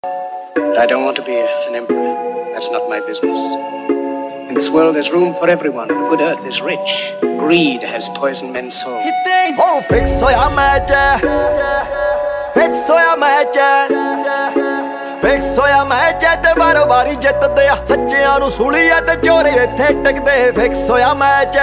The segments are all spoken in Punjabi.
But I don't want to be an emperor. That's not my business. In this world there's room for everyone. The good earth is rich. Greed has poisoned men's souls. Oh, fix hoya match, fix hoya match, fix hoya match te ਬਾਰੋ ਬਾਰੀ ਜਿੱਤਦੇ ਆ ਸੱਚਿਆਂ ਨੂੰ ਸੂਲੀਆ ਤੇ ਚੋਰੇ ਇੱਥੇ ਟਿਕਦੇ ਫਿਕਸ ਹੋਇਆ ਮੈਚ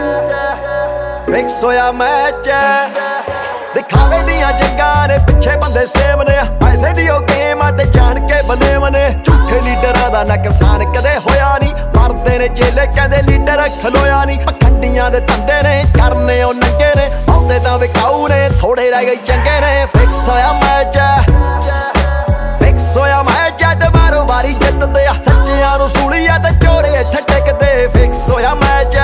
ਫਿਕਸ ਹੋਇਆ ਮੈਚ ਦਿਖਾਵੇ ਦੀਆਂ ਜੰਗਾਂ ਨੇ ਪਿੱਛੇ ਬੰਦੇ ਸੇਮ ਨੇ ਪੈਸੇ ਦੀ ਉਹ ਗੇਮ ਆ ਤੇ ਜਾਣ ਕੇ ਬਨੇ ਮਨੇ ਝੂਠੇ ਲੀਡਰਾਂ ਦਾ ਨੁਕਸਾਨ ਕਦੇ ਹੋਇਆ ਨਹੀਂ ਮਰਦੇ ਨੇ ਚੇਲੇ ਕਹਿੰਦੇ ਲੀਡਰ ਖਲੋਇਆ ਨਹੀਂ ਪਖੰਡੀਆਂ ਦੇ ਧੰਦੇ ਨੇ ਕਰਨੇ ਉਹ ਨੰਗੇ ਨੇ ਬਹੁਤੇ ਤਾਂ ਵਿਕਾਊ ਨੇ ਥੋੜੇ ਰਹਿ ਗਏ ਚੰਗੇ ਨੇ ਫਿਕਸ ਹੋਇਆ ਮੈਚ ਫਿਕਸ ਹੋਇਆ ਮੈਚ ਤੇ ਬਾਰੋ ਬਾਰੀ ਜਿੱਤਦੇ ਆ ਸੱਚਿਆਂ ਨੂੰ ਸੂਲੀਆ ਤੇ ਚੋਰੇ ਇੱਥੇ ਟਿਕਦੇ ਫਿਕਸ ਹੋਇਆ ਮੈਚ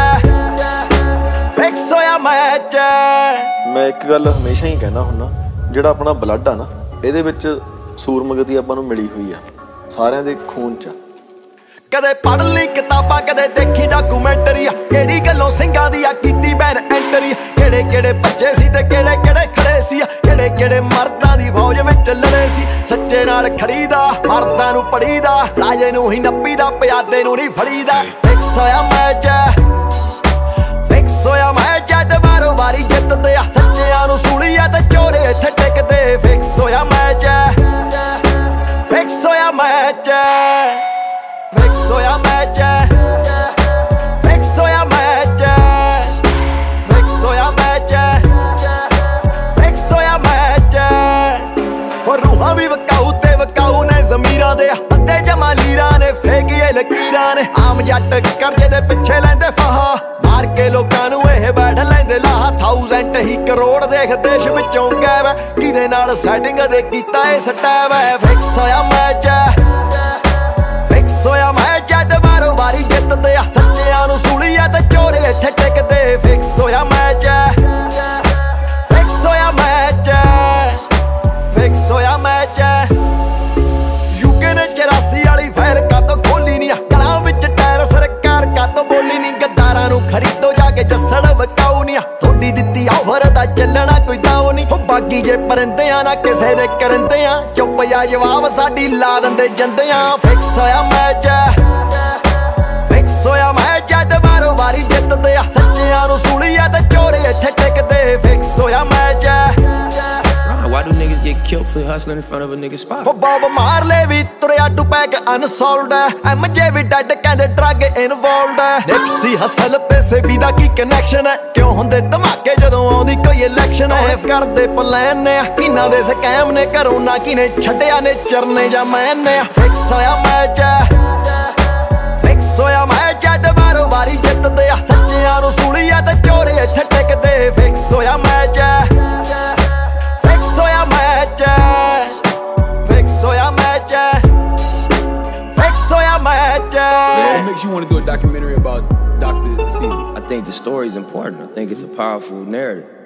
ਫਿਕਸ ਹੋਇਆ ਮੈਚ ਮੈਂ ਇੱਕ ਗੱਲ ਹਮੇਸ਼ਾ ਹੀ ਕਹਿਣਾ ਹੁੰਦਾ ਜਿਹੜਾ ਆਪਣਾ ਬਲੱਡ ਆ ਨਾ ਇਹਦੇ ਵਿੱਚ ਸੂਰਮਗਤੀ ਆਪਾਂ ਨੂੰ ਮਿਲੀ ਹੋਈ ਆ ਸਾਰਿਆਂ ਦੇ ਖੂਨ 'ਚ ਕਦੇ ਪੜ੍ਹ ਲਈ ਕਿਤਾਬਾਂ ਕਦੇ ਦੇਖੀ ਡਾਕੂਮੈਂਟਰੀ ਆ ਕਿਹੜੀ ਗੱਲੋਂ ਸਿੰਘਾਂ ਦੀ ਆ ਕੀਤੀ ਬੈਨ ਐਂਟਰੀ ਕਿਹੜੇ ਕਿਹੜੇ ਬੱਚੇ ਸੀ ਤੇ ਕਿਹੜੇ ਕਿਹੜੇ ਖੜੇ ਸੀ ਕਿਹੜੇ ਕਿਹੜੇ ਮਰਦਾਂ ਦੀ ਫੌਜ ਵਿੱਚ ਲੜੇ ਸੀ ਸੱਚੇ ਨਾਲ ਖੜੀਦਾ ਮਰਦਾਂ ਨੂੰ ਪੜੀਦਾ ਰਾਜੇ ਨੂੰ ਹੀ ਨੱਪੀਦਾ ਪਿਆਦੇ ਨੂੰ ਨਹੀਂ ਫੜੀਦਾ ਫਿਕਸ ਹੋਇਆ ਮੈਚ ਫਿਕਸ ਹੋਇਆ ਮੈਚ ਤੇ ਬਾਰੋ ਬਾਰੀ ਜਿੱਤਦੇ ਆ ਸੱਚਿਆਂ ਨੂੰ ਸੂਲੀਆ ਤੇ ਚੋਰੇ ਇੱਥੇ ਟਿਕਦੇ ਫਿਕਸ ਹੋਇਆ ਮੈਚ ਫਿਕਸ ਹੋਇਆ ਮੈਚ ਫਿਕਸ ਹੋਇਆ ਮੈਚ ਫਿਕਸ ਹੋਇਆ ਮੈਚ ਫਿਕਸ ਹੋਇਆ ਮੈਚ ਫਿਕਸ ਹੋਇਆ ਮੈਚ ਹੋ ਰੂਹਾਂ ਵੀ ਵਕਾਊ ਤੇ ਵਕਾਊ ਨੇ ਜ਼ਮੀਰਾਂ ਦੇ ਅੱਧੇ ਜਮਾ ਲੀਰਾਂ ਨੇ ਫੇਕੀਏ ਲਕੀਰਾਂ ਨੇ ਆਮ ਜੱਟ ਕਰਜ਼ੇ ਦੇ ਪਿੱਛੇ ਲੈਂਦੇ ਫਾਹਾ ਮਾਰ ਕੇ ਲੋਕਾਂ ਨੂੰ ਇਹ ਬੈਠ ਲੈਂਦੇ ਲਾਹਾ 1000 ਹੀ ਕਰੋੜ ਦੇਖ ਦੇਸ਼ ਵਿੱਚੋਂ ਗਾਇਬ ਕਿਹਦੇ ਨਾਲ ਸੈਟਿੰਗ ਦੇ ਕੀਤਾ ਇਹ ਸਟੈਪ ਹੈ ਫਿਕਸ ਹੋਇਆ ਮੈਚ ਫਿਕਸ ਹੋਇਆ ਮੈਚ ਤੇ ਬਾਰੋ ਬਾਰੀ ਜਿੱਤਦੇ ਆ ਸੱਚਿਆਂ ਨੂੰ ਸੂਲੀਆ ਤੇ ਚੋਰੇ ਇੱਥੇ ਟਿਕਦੇ ਫਿਕਸ ਹੋਇਆ ਮੈਚ ਫਿਕਸ ਹੋਇਆ ਮੈਚ ਫਿਕਸ ਹੋਇਆ ਮੈਚ ਯੂਕੇ ਨੇ 84 ਵਾਲੀ ਫਾਈਲ ਕਾਤੋਂ ਖੋਲੀ ਨਹੀਂ ਗਲਾਂ ਵਿੱਚ ਟਾਇਰ ਸਰਕਾਰ ਕਾਤੋਂ ਬੋਲੀ ਨਹੀਂ ਗੱਦਾਰਾਂ ਨੂੰ ਖਰੀਦੋ ਜਾ ਕੇ ਜੱਸਣ ਵਕਾਉ ਨਹੀਂ ਥੋੜੀ ਦਿੱਤੀ ਆਫਰ ਦਾ ਚੱਲਣਾ ਕੋਈ ਦਾਉ ਨਹੀਂ ਉਹ ਬਾਗੀ ਜੇ ਪਰਿੰਦਿਆਂ ਨਾ ਕਿਸੇ ਦੇ ਕਰੰਦਿਆਂ ਚੁੱਪ ਜਾ ਜਵਾਬ ਸਾਡੀ ਲਾ ਦਿੰਦੇ ਜੰਦਿਆਂ ਫਿਕਸ ਹੋਇਆ ਮੈਚ ਫਿਕਸ ਹੋਇਆ ਮੈਚ ਤੇ ਬਾਰੋ ਬਾਰੀ ਜਿੱਤਦੇ ਆ ਸੱਚਿਆਂ ਨੂੰ ਸੂਲੀਆ ਤੇ ਚੋਰੇ ਇੱਥੇ ਟਿਕਦੇ ਫਿਕਸ ਹੋਇਆ match Why do niggas get killed for hustling in front of a nigga's spot? ਉਹ ਬੌਬ ਮਾਰ ਲੈ ਵੀ ਤੁਰਿਆ ਟੂ ਪੈਕ ਅਨਸੋਲਡ ਐਮਜੇ ਵੀ ਡੈਡ ਕਹਿੰਦੇ ਡਰੱਗ ਇਨਵੋਲਵਡ ਨਿਪਸੀ ਹਸਲ ਤੇ ਸੇਬੀ ਦਾ ਕੀ ਕਨੈਕਸ਼ਨ ਹੈ ਕਿਉਂ ਹੁੰਦੇ ਧਮਾਕੇ ਜਦੋਂ ਆਉਂਦੀ ਕੋਈ ਇਲੈਕਸ਼ਨ ਹੈ ਕਰਦੇ ਪਲਾਨ ਨੇ ਕਿਨਾਂ ਦੇ ਸਕੈਮ ਨੇ ਘਰੋਂ ਨਾ ਕਿਨੇ ਛੱਡਿਆ ਨੇ ਚਰਨੇ ਜਾਂ ਮੈਨੇ ਫਿਕਸ ਹੋਇਆ ਮੈਚ ਫਿਕਸ ਹੋਇਆ ਮੈਚ ਤੇ ਬਾਰੋ ਬਾਰੀ ਜਿੱਤਦੇ ਆ ਸੱਚਿਆਂ ਨੂੰ ਸੂਲੀਆ ਤੇ ਚੋਰੇ ਇੱਥੇ ਟਿਕਦੇ ਫਿਕਸ ਹੋਇਆ ਮੈਚ ਫਿਕਸ ਹੋਇਆ ਮੈਚ ਫਿਕਸ ਹੋਇਆ ਮੈਚ ਫਿਕਸ ਹੋਇਆ match What makes you want to do a documentary about Dr. Sebi? I think the story is important. I think it's a powerful narrative.